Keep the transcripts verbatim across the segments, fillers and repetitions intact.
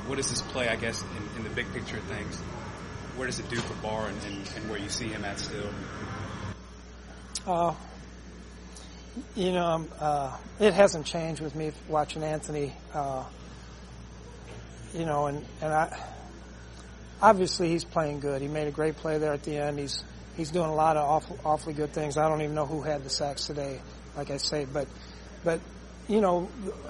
what does this play, I guess, in, in the big picture of things, what does it do for Barr and, and, and where you see him at still? Uh, you know, um, uh, it hasn't changed with me watching Anthony. Uh, you know, and, and I obviously he's playing good. He made a great play there at the end. He's he's doing a lot of awful, awfully good things. I don't even know who had the sacks today, like I say, but but you know,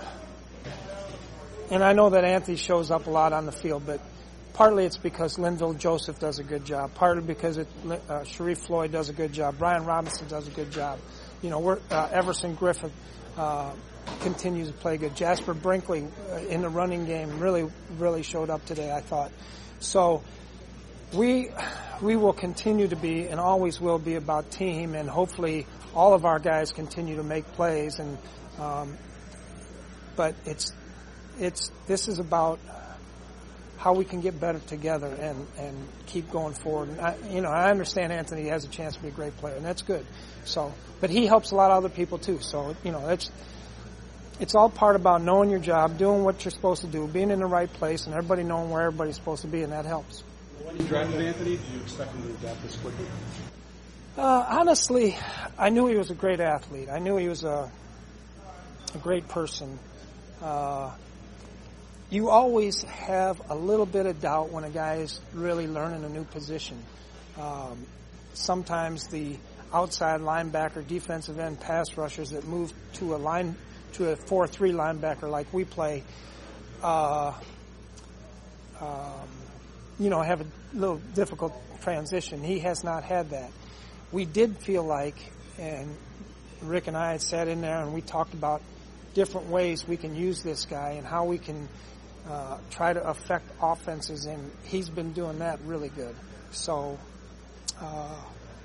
and I know that Anthony shows up a lot on the field, but partly it's because Linville Joseph does a good job. Partly because it, uh, Sharif Floyd does a good job. Brian Robinson does a good job. You know, we're, uh, Everson Griffith uh, continues to play good. Jasper Brinkley uh, in the running game really, really showed up today, I thought. So we we will continue to be and always will be about team, and hopefully all of our guys continue to make plays. And um, but it's it's this is about how we can get better together and, and keep going forward. And I, you know, I understand Anthony has a chance to be a great player, and that's good. So, but he helps a lot of other people too. So, you know, it's it's all part about knowing your job, doing what you're supposed to do, being in the right place, and everybody knowing where everybody's supposed to be, and that helps. When you drafted Anthony, did you expect him to adapt this quickly? Uh, honestly, I knew he was a great athlete. I knew he was a a great person. Uh, You always have a little bit of doubt when a guy is really learning a new position. Um, sometimes the outside linebacker, defensive end pass rushers that move to a line to a four three linebacker like we play, uh, um, you know, have a little difficult transition. He has not had that. We did feel like, and Rick and I had sat in there and we talked about different ways we can use this guy and how we can Uh, try to affect offenses, and he's been doing that really good. So, uh,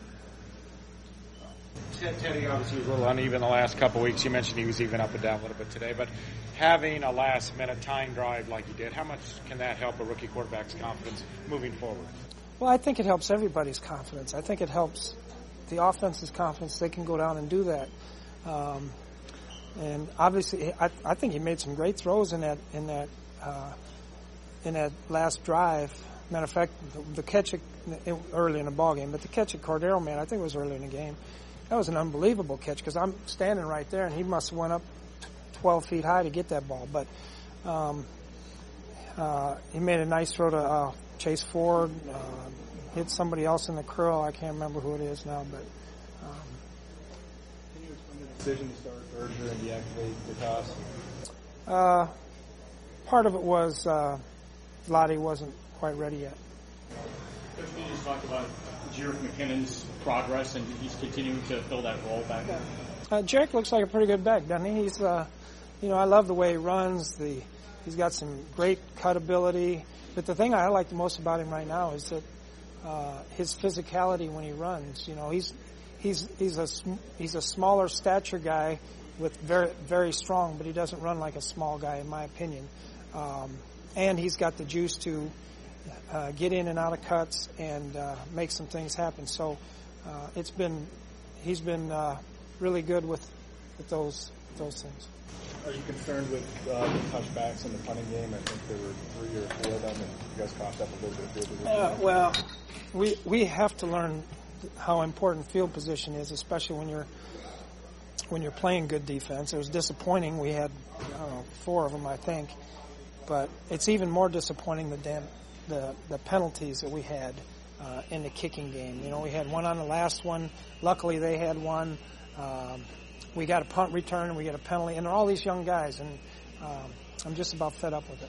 Teddy obviously was a little uneven the last couple of weeks. You mentioned he was even up and down a little bit today, but having a last-minute tying drive like he did, how much can that help a rookie quarterback's confidence moving forward? Well, I think it helps everybody's confidence. I think it helps the offense's confidence. They can go down and do that. Um, and obviously, I, I think he made some great throws in that in that. Uh, in that last drive. Matter of fact, the, the catch at, early in the ball game, but the catch at Cordero, man, I think it was early in the game. That was an unbelievable catch because I'm standing right there, and he must have went up twelve feet high to get that ball. But um, uh, he made a nice throw to uh, Chase Ford, uh, hit somebody else in the curl. I can't remember who it is now, but. Um, Can you explain the decision to start Berger and deactivate the toss? Uh, Part of it was uh, Lottie wasn't quite ready yet. Coach, can you just talk about Jerick McKinnon's progress, and he's continuing to fill that role back there? Uh, Jerick looks like a pretty good back, doesn't he? He's, uh, you know, I love the way he runs. The he's got some great cut ability. But the thing I like the most about him right now is that uh, his physicality when he runs. You know, he's he's he's a he's a smaller stature guy with very very strong, but he doesn't run like a small guy, in my opinion. Um, and he's got the juice to uh, get in and out of cuts and uh, make some things happen. So uh, it's been he's been uh, really good with with those those things. Are you concerned with uh, the touchbacks in the punting game? I think there were three or four of them, and you guys coughed up a little bit of field position. Uh, well, we we have to learn how important field position is, especially when you're when you're playing good defense. It was disappointing. We had I don't know four of them, I think. But it's even more disappointing the damn, the the penalties that we had uh, in the kicking game. You know, we had one on the last one. Luckily, they had one. Um, we got a punt return, and we got a penalty, and they're all these young guys, and um, I'm just about fed up with it.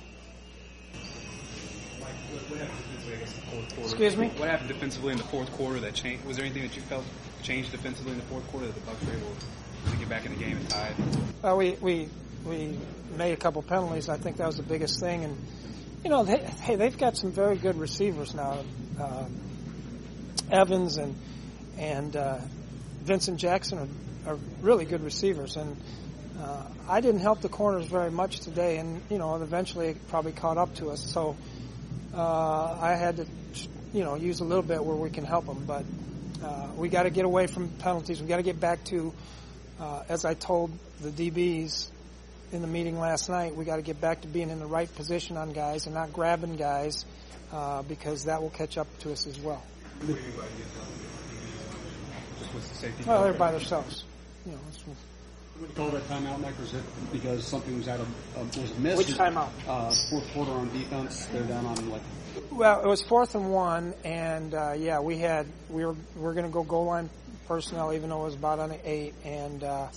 What happened defensively, I guess, in the fourth quarter? Excuse me? What happened defensively in the fourth quarter that changed? Was there anything that you felt changed defensively in the fourth quarter that the Bucs were able to get back in the game and tie it? Uh, we we we made a couple penalties. I think that was the biggest thing. And you know, they, hey, they've got some very good receivers now. Uh, Evans and and uh, Vincent Jackson are, are really good receivers. And uh, I didn't help the corners very much today. And you know, eventually it probably caught up to us. So uh, I had to, you know, use a little bit where we can help them. But uh, we got to get away from penalties. We got to get back to, uh, as I told the D Bs in the meeting last night, we got to get back to being in the right position on guys and not grabbing guys uh, because that will catch up to us as well. Just with the safety. Well, they're by themselves. You know, it's, When you call that timeout, Mike, was it because something was out of uh, was missed? Which timeout? Uh, fourth quarter on defense. They're down on like. well, it was fourth and one, and uh, yeah, we had we were we were going to go goal line personnel, even though it was about on the eight, and uh,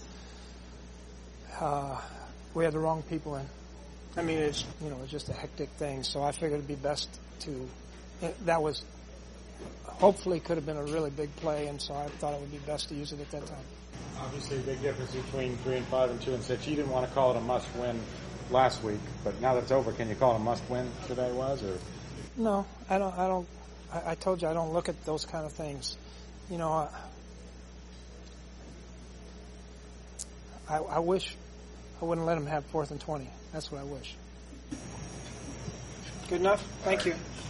uh, we had the wrong people in. I mean, it's you know it's just a hectic thing, so I figured it'd be best to. It, that was hopefully could have been a really big play, and so I thought it would be best to use it at that time. Obviously, a big difference between three and five and two and six. You didn't want to call it a must-win last week, but now that it's over, can you call it a must-win today? Was or no? I don't. I don't. I, I told you I don't look at those kind of things. You know, I, I, I wish I wouldn't let them have fourth and twenty. That's what I wish. Good enough. Thank you.